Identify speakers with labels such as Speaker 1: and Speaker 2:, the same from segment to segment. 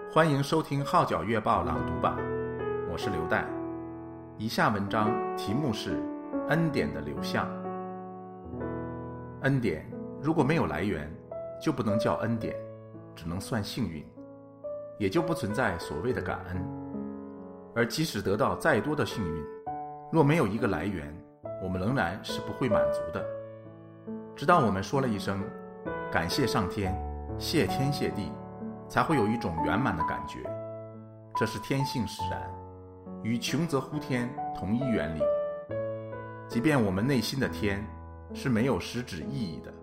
Speaker 1: 欢迎收听号角月报朗读版，我是刘代。以下文章题目是恩典的流向。恩典如果没有来源，就不能叫恩典，只能算幸运，也就不存在所谓的感恩。而即使得到再多的幸运，若没有一个来源，我们仍然是不会满足的。直到我们说了一声感谢上天，谢天谢地，才会有一种圆满的感觉。这是天性使然，与穷则呼天同一原理。即便我们内心的天是没有实质意义的，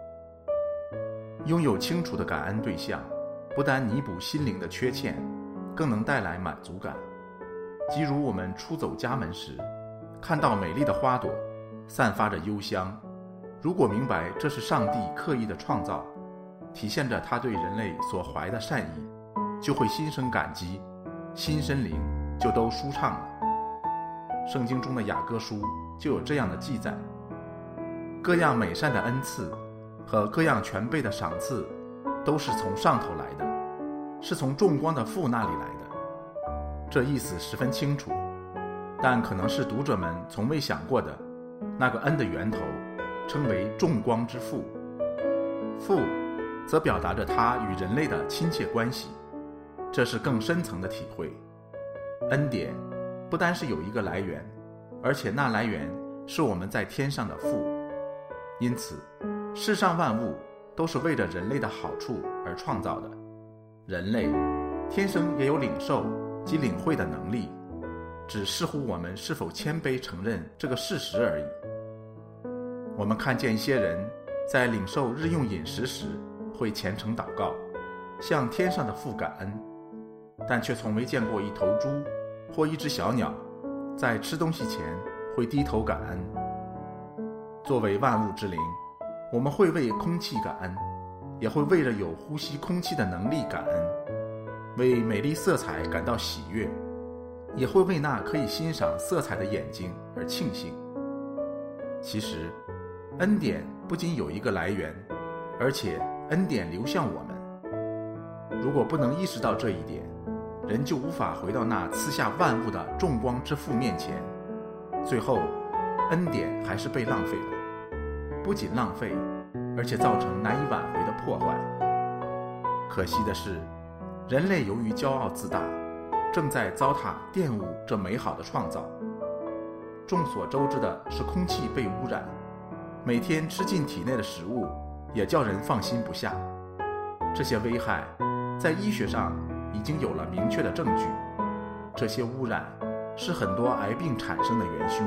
Speaker 1: 拥有清楚的感恩对象，不但弥补心灵的缺欠，更能带来满足感。即如我们出走家门时，看到美丽的花朵散发着幽香，如果明白这是上帝刻意的创造，体现着他对人类所怀的善意，就会心生感激，心身灵就都舒畅了。圣经中的雅歌书就有这样的记载：各样美善的恩赐和各样全备的赏赐，都是从上头来的，是从众光的父那里来的。这意思十分清楚，但可能是读者们从未想过的，那个恩的源头称为众光之父。父则表达着他与人类的亲切关系，这是更深层的体会。恩典不单是有一个来源，而且那来源是我们在天上的父。因此世上万物都是为着人类的好处而创造的，人类天生也有领受及领会的能力，只视乎我们是否谦卑承认这个事实而已。我们看见一些人在领受日用饮食时会虔诚祷告，向天上的父感恩，但却从未见过一头猪或一只小鸟在吃东西前会低头感恩。作为万物之灵，我们会为空气感恩，也会为了有呼吸空气的能力感恩，为美丽色彩感到喜悦，也会为那可以欣赏色彩的眼睛而庆幸。其实恩典不仅有一个来源，而且恩典流向我们。如果不能意识到这一点，人就无法回到那赐下万物的众光之父面前，最后恩典还是被浪费了。不仅浪费，而且造成难以挽回的破坏。可惜的是，人类由于骄傲自大，正在糟蹋玷污这美好的创造。众所周知的是，空气被污染，每天吃进体内的食物也叫人放心不下。这些危害在医学上已经有了明确的证据，这些污染是很多癌病产生的元凶。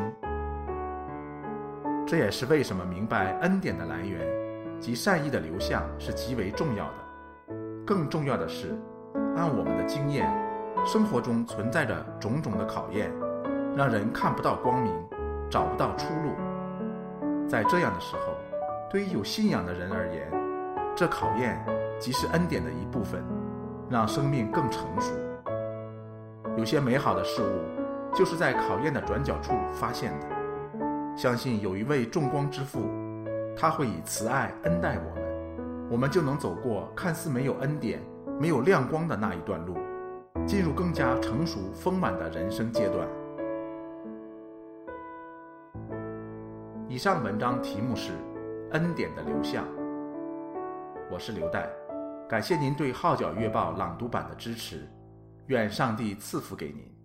Speaker 1: 这也是为什么明白恩典的来源及善意的流向是极为重要的。更重要的是，按我们的经验，生活中存在着种种的考验，让人看不到光明，找不到出路。在这样的时候，对于有信仰的人而言，这考验即是恩典的一部分，让生命更成熟。有些美好的事物就是在考验的转角处发现的。相信有一位众光之父，他会以慈爱恩待我们，我们就能走过看似没有恩典、没有亮光的那一段路，进入更加成熟丰满的人生阶段。以上文章题目是恩典的流向。我是刘代，感谢您对号角月报朗读版的支持，愿上帝赐福给您。